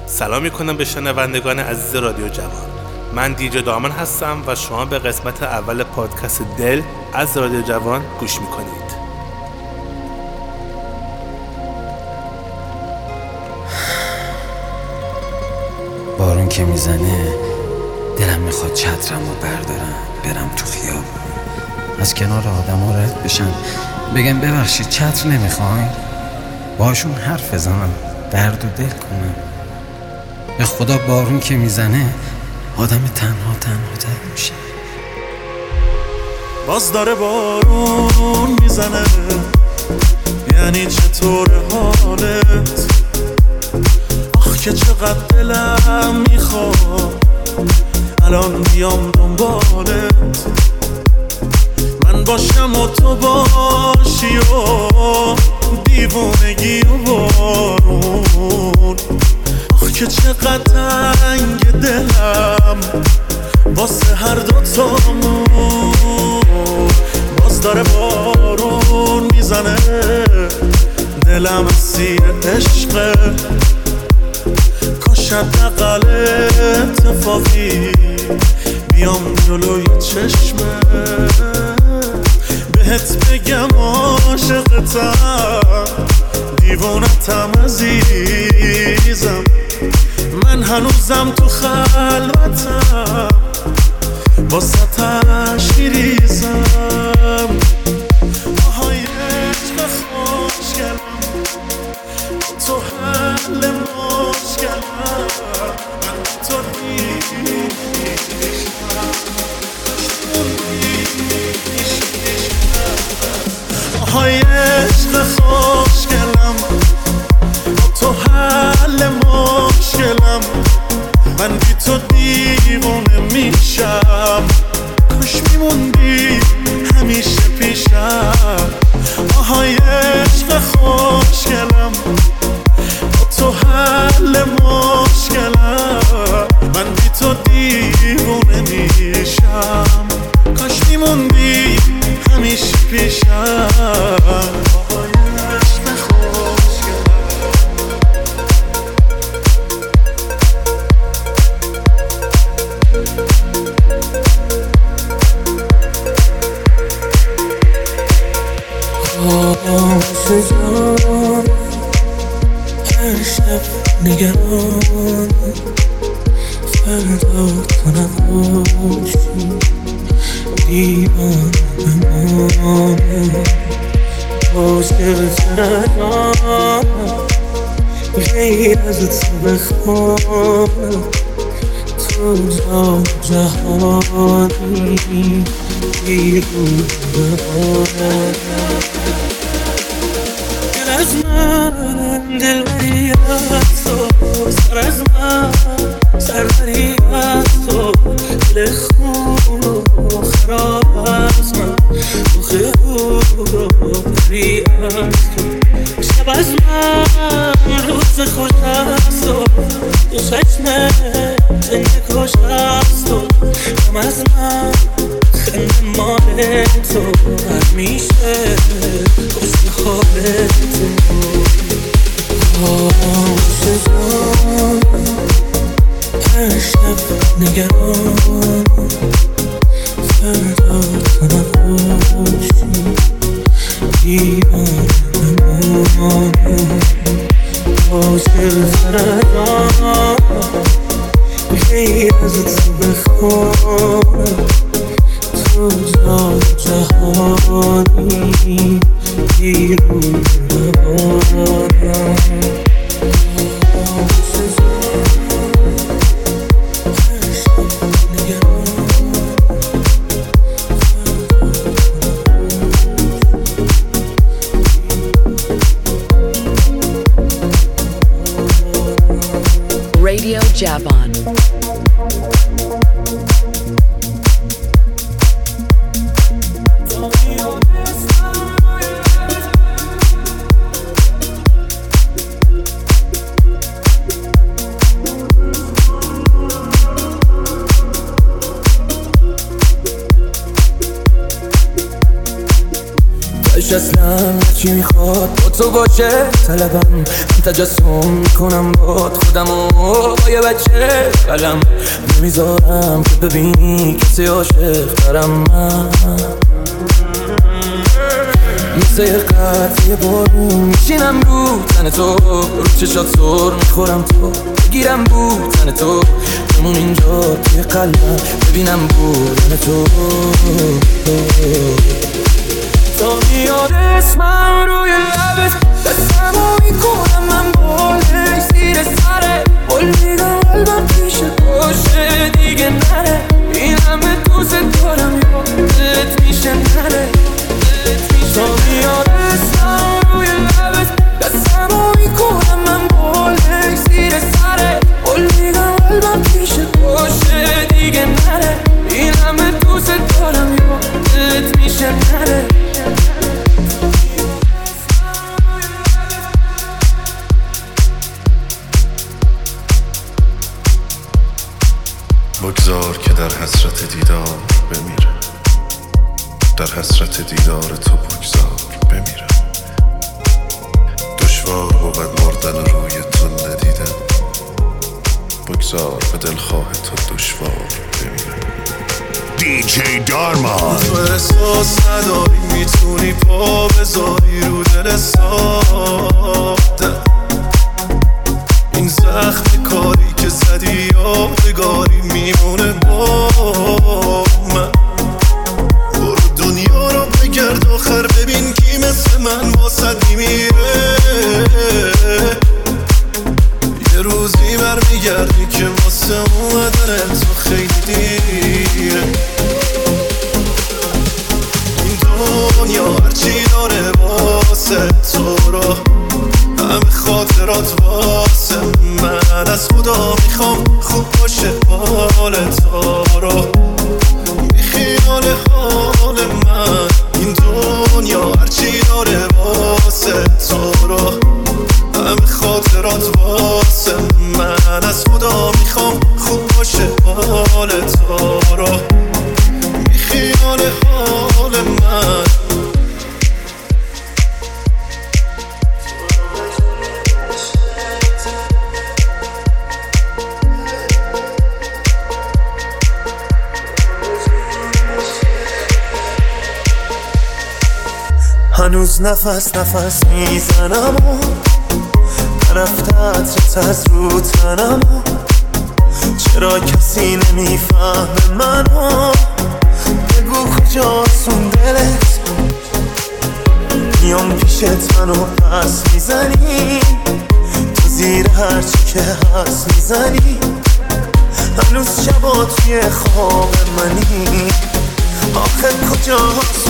سلام میکنم به شنوندگان عزیز رادیو جوان. من دیجی دامن هستم و شما به قسمت اول پادکست دل از رادیو جوان گوش میکنید. بارون که میزنه دلم میخواد چترمو بردارم برم تو خیابون، از کنار آدم ها رد بشم، بگم ببخشید چتر نمیخواین، باشون حرف بزنم، درد و دل کنم. به خدا بارون که میزنه آدم تنها تر میشه. باز داره بارون میزنه، یعنی چطور حالت؟ آخ که چقدر دلم میخواد الان بیام دنبالت، من باشم و تو باشی و دیوونگی و بارون. آخ که چقدر تنگ دلم واسه هر دوتامون. باز داره بارون میزنه، دلم اسیر عشقه، کاش حداقل اتفاقی بیام جلوی چشمه، بهت بگم عاشقتم، دیوونتم عزیزم، من هنوزم تو خلوتم، واسطش میریزم. آهای عشق خوشگلم، تو حل مشکلم، من تو آهای عشق خوشگلم، تو حل مشکلم، من بی تو دیوونه میشم، کاش میموندی همیشه پیشم. آهای عشق خوشگلم، تو حل مشکلم، من بی تو دیوونه میشم، کاش میموندی همیشه پیشم. هر شب نگران فردا تو نباشی، دیوان بمانه، عاشق تنهام، غیر از تو بخوام، تو جهانی بیرون بمانه. از من دلبری از تو، سر از من سربری از تو، دل خون و خراب از من، روخه رو بری از تو، شب از من روز خوش از تو، دو چشمه جنگ کش از تو، هم از من خنده مال تو، همیشه خوش خواب تو. عاشقان هر شب نگران فردا تو نباشی، دیوان بمانه، عاشق تنهام، غیر از تو بخوام، تو جهانی بیرون بمانم. Radio Javan. دلش اصلا چی میخواد با تو باشه طلبم، من تجسم میکنم باد خودمو با یه بچه قلم نمیذارم که ببینی کسی عاشق ترم من. مثل یه قطعه بارون میشینم رو تن تو، رو چشات سر میخورم تو بگیرم بود تن تو، بمون اینجا توی قلبم ببینم بودن تو. تا میاد اسمم روی لبت دستمو میکنم من بالش زیر سره، قول میدم قلبم پیشه باشه دیگه نره، این همه دوست دارم یادت میشه نره. تا میاد اسمم روی لبت دستمو میکنم من بالش زیر سره، قول میدم قلبم پیشه باشه دیگه نره، این همه دوست دارم یادت میشه نره. بگذار که در حسرت دیدار بمیره، در حسرت دیدار تو بگذار بمیره. دشوار بود مردن روی تو ندیدن، بگذار به دلخواه تو دشوار بمیره. DJ دارمان تو احساس نداری میتونی پا بذاری رو دل ساده، این زخم کاری که زدی یادگاری میمونه با من. برو دنیا رو بگرد آخر ببین کی مثل من واسد میمیره، یه روزی برمیگردی که واسه اومدن تو خیلی دیره. این دنیا هرچی داره واسه تو رو، همه خاطرات واسه من، از خدا میخوام خوب باشه حال تو رو، بی خیال حال من. این دنیا هرچی داره واسه تو رو، همه خاطرات واسه من، از خدا میخوام خوب باشه حال تو رو، بی خیال حال من. هنوز نفس نفس میزنم و نرفته عطرت از رو تنم و چرا کسی نمیفهمه منو، بگو کجاست دلت، میام پیشت منو پس میزنی، تو زیر هرچی که هست میزنی، هنوز شبا توی خواب منی، آخه کجاست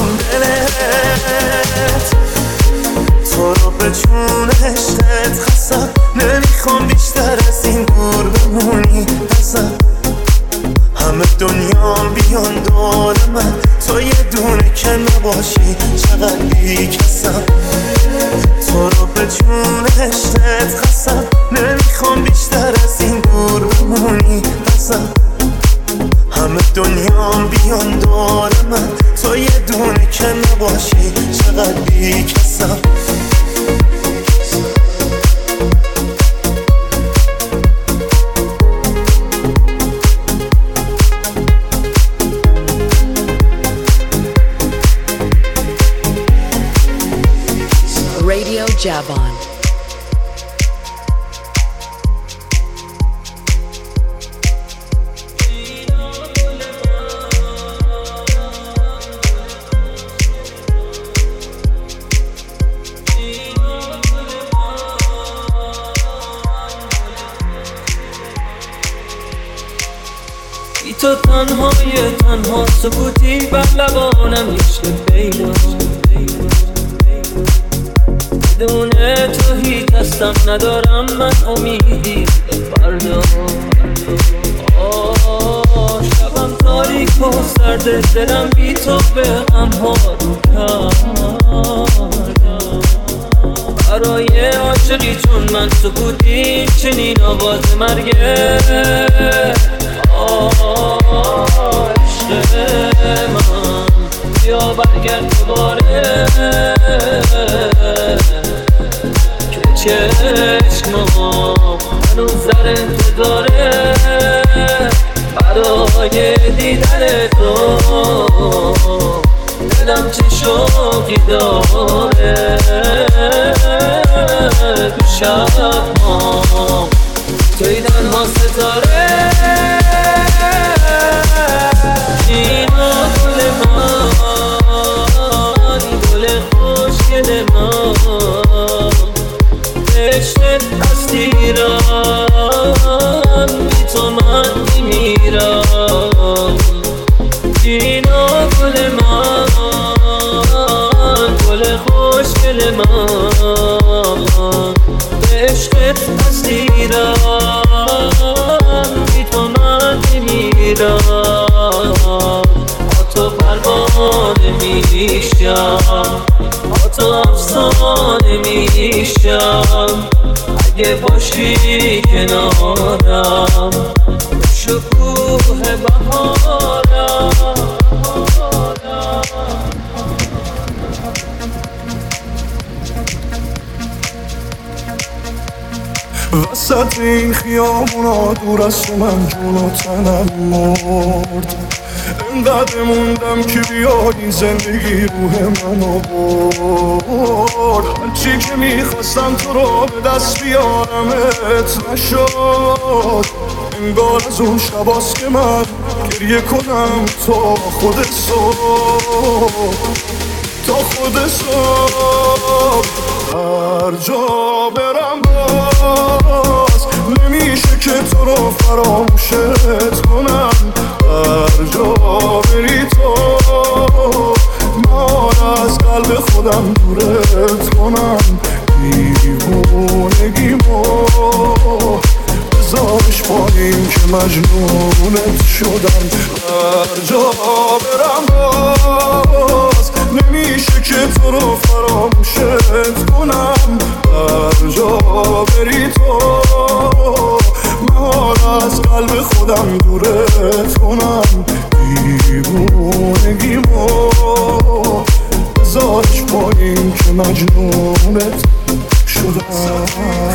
دلت، تو رو به جون عشقت خستم، نمیخوام بیشتر از این دور بمونی ازم، همه دنیا بیان دور من، تو یه دونه که نباشی چقدر بیکسم، تو رو به جون عشقت خستم، نمیخوام بیشتر از این دور بمونی ازم، همه دنیا بیان دور من، تو یه دونه که نباشی چقدر بیکسم. Radio Javon. تو تنها سکوتی بر لبانم عشق پیدا، بدون تو هیچ هستم ندارم من امیدی فردا. شبم تاریک و سرد دلم بی تو به هم ها رو برای عاشقی چون من سکوتی چنین آواز مرگه. عشق من بیا برگرد دوباره، که چشمام هنوز در انتظاره برای دیدن تو. دلم چه شوقی داره تو شب‌ها توی تنها ستاره. اینو گل من گل خوشگل من عشقت هستیرم بی تو من میمیرم. اینو گل من گل خوشگل من عشقت هستیرم بی تو من میمیرم. تو پروانه میشم تو افسانه میشم اگه باشی کنارم شکوه بهارم. وسط این خیابونا دور از تو من جون و تنم مرد. انقدر موندم که بیایی زندگی روح منو برد. هرچی که میخواستم تو رو به دست بیارمت نشد. انگار از اون شباست که من گریه کنم تا خود صبح تا خود صبح. هر جا برم باز نمیشه که تو رو فراموشت کنم. هر جا بری تو من از قلب خودم دورت کنم. دیوونگیمو بذارش پایین که مجنونت شدم. هر جا برم باز نمیشه که تو رو فراموشت کنم. هر جا بری تو من از قلب خودم دورت کنم. دیوونگیمو بذارش پایین که مجنونت شدم.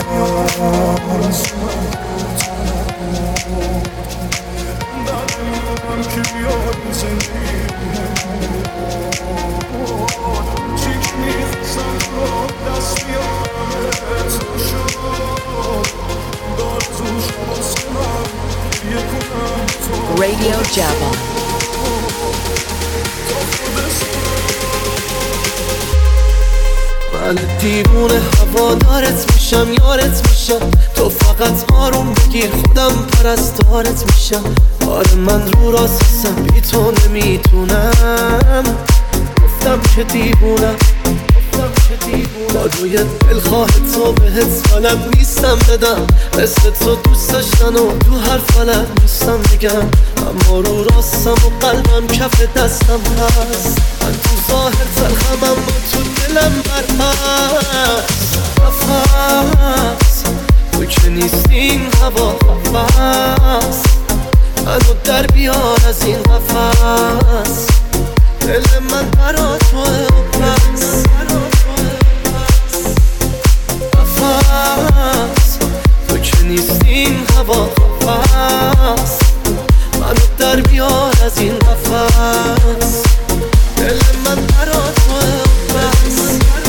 که بیاری زندگی چی که میخواستم تو دست بیارمت نشد. دارزون شباز که من یه کنم تو Radio Java. من دیوونه هوادارت میشم یارت میشم. تو فقط آروم بگیر خودم پرستارت میشم. آره من رو راستم بی تو نمیتونم. گفتم که دیوونم با روی دلخواه تو بهت بلد نیستم بدم. مثل تو دوست داشتن و تو هر فلد نیستم بگم. اما رو راستم و قلبم کف دستم هست. من تو ظاهر تلخمم و تو دلم برهست. نفس تو که نیستین هوا نفس منو در بیار از این قفس. دل من برا توه و بس. نفس تو که نیستین هوا نفس منو در بیار از این قفس. دل من برا توه و بس.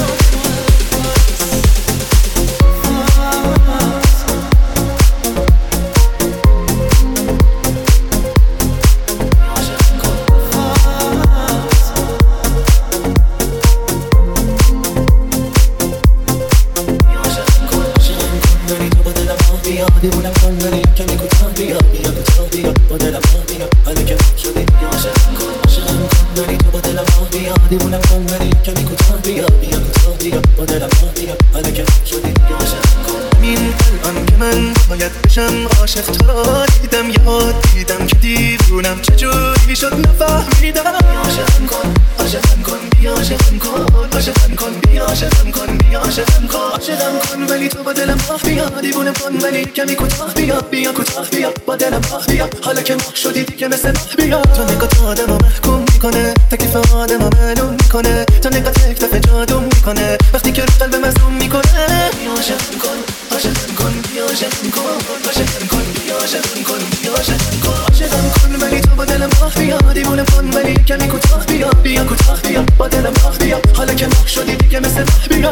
دیوونم کن منی کمی کوتاه بیا بیا کوتاه بیا با دلم بیا حالا که شدی عاشقم کن منی تو با دلم بیا دیوونم کن منی کمی کوتاه بیا بیا کوتاه بیا با دلم بیا حالا که شدی عاشقم کن این الان که من باید بشم عاشق تو را دیدم یاد دیدم که دیوونم چجوری شد نفهمیدم عاشقم کن عاشقم کن بیا عاشقم کن عاشقم کن بیا عاشقم کن بیا عاشقم کن عاشقم کن ولی تو با دلم آه بیا دیوونم کن ولی کمی کوتاه بیا بیا کوتاه بیا با دلم آه بیا حالا که مخ شدی دیگه مثل ماه بیا تو نگاه آدمو محکوم میکنه تکلیف آدمو معلوم میکنه تو نگاه یک دفعه جادو میکنه وقتی که رو قلب مظلوم میکنه بیا عاشقم کن عاشقم کن بیا عاشقم کن عاشقم کن بیا عاشقم کن بیا عاشقم کن عاشقم کن ولی تو با دلم آه بیا دیوونم کن ولی کمی کوتاه بیا بیا کوتاه بیا با دلم آه بیا حالا که مخ شدی دیگه مثل ماه بیا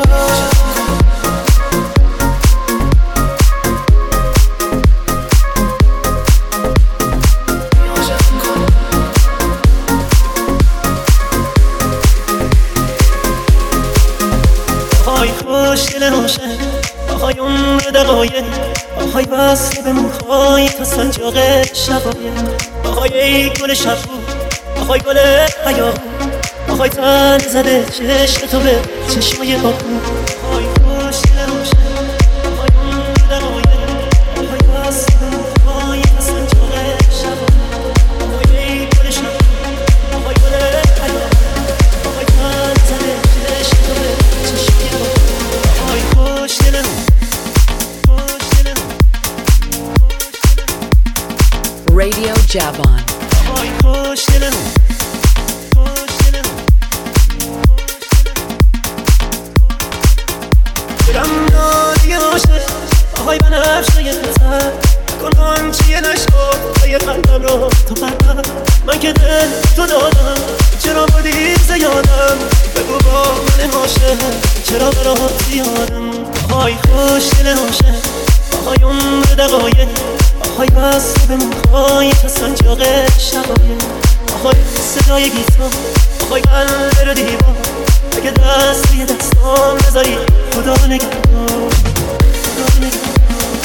خوشگل روشن آهای عمر دقایق آهای وصل به موهای تا سنجاق شقایق آهای ای گل شبو آهای گل حیاهو آهای تن زده چشم تو به چشمای آهو آهای خوشگل روشن آهای عمر دقایق آهای وصل به موهای تا سنجاق شقایق آهای ای گل شبو آهای گل حیاهو آهای تن زده چشم تو به چشمای آهو Radio Javon. آهای بنفشای خطر نکن آنچه نشد های قلبم رو تو قلبم من که دل تو دادم چرا بودی زیادم بگو با من عاشق چرا برات زیادم آهای خوشگل عاشق آهای عمر دقایق آهای وصل به موهای تا سنجاق شقایق آهای صدای گیتار آهای قلب رو دیوار اگه دست روی دستام نذاری خدا نگهدار خدا نگهدار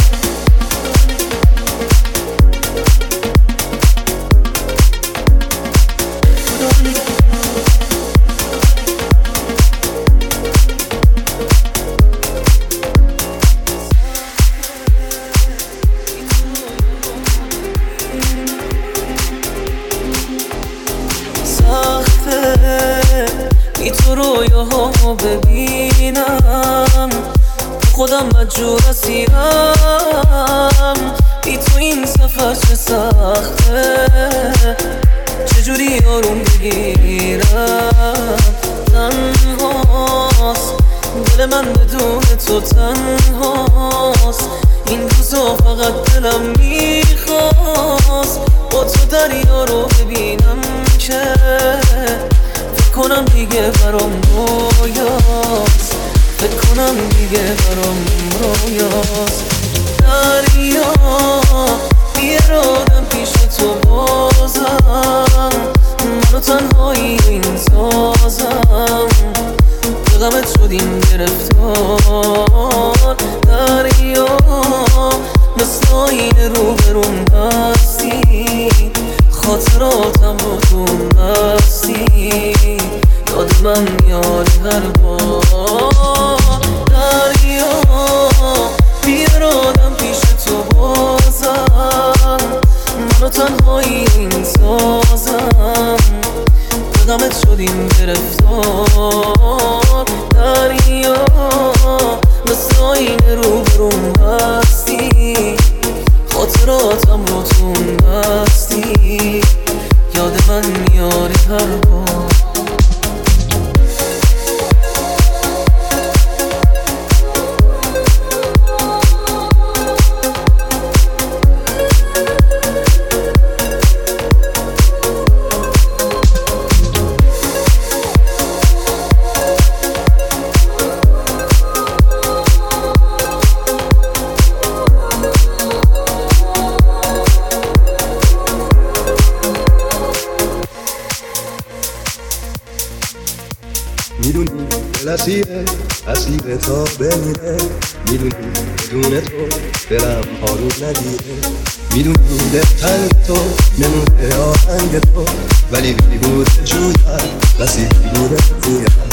تو رویاهامو ببینم خودم مجبور اسیرم بی تو این سفر چه سخته چجوری آروم بگیرم تنهاست دل من بدون تو تنهاست این روزا فقط دلم میخواست با تو دریا رو ببینم که کنم دیگه برام رویاست فکر کنم دیگه برام رویاست دریا بیارادم پیش تو بازم منو تنهایی این سازم غمت شدیم گرفتار دریا مثل آینه رو برون بستی خاطراتم رو تو مستی یاد من میاد هر بار دریا بیارادم پیش تو بازم منو تنهایی این سازم غمت شدیم گرفتار دریا مثل آینه رو برون بستی خاطراتم رو تو مستی یاد من میاری هر بار میدونی دل اسیر تا بمیره میدونی بدون تو دلم آروم نگیره میدونی دلتن تو نمونه آهنگ تو ولی بیبود جویم رسید بیبود جویم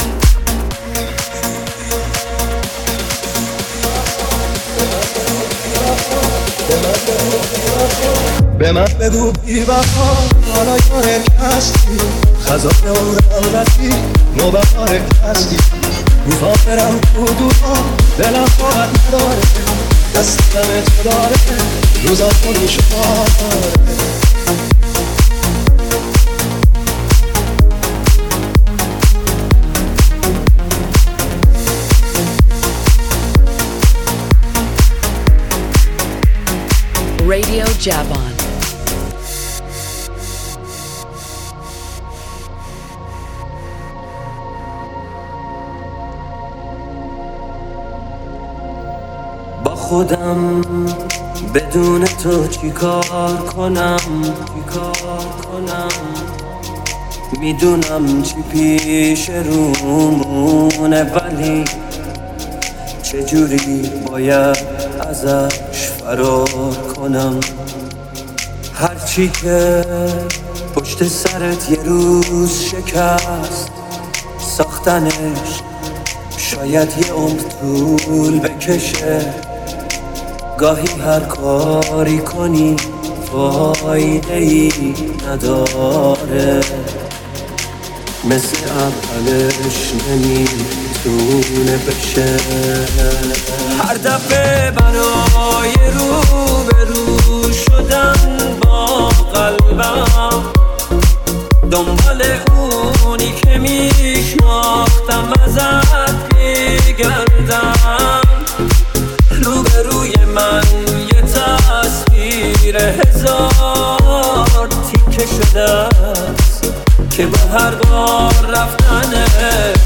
به من بگو بی وفا حالا یاره کستی خزان عمرم رسی نوبهار کستی مسافرم تو دورا دلم طاقت نداره دستم تو داره روزا خودی شماره Radio Javon. با خودم بدون تو چیکار کنم میدونم چی پیش رومونه ولی چجوری باید ازش فرار کنم هرچی که پشت سرت یه روز شکست ساختنش شاید یه عمر طول بکشه گاهی هر کاری کنی فایده ای نداره مثل اولش نمیتونه بشه هر دفعه برای روبرو شدن با قلبم دنبال اونی که میشناختم ازت میگردم روبروی من یه تصویر هزار تیکه شده است که با هر بار رفتنش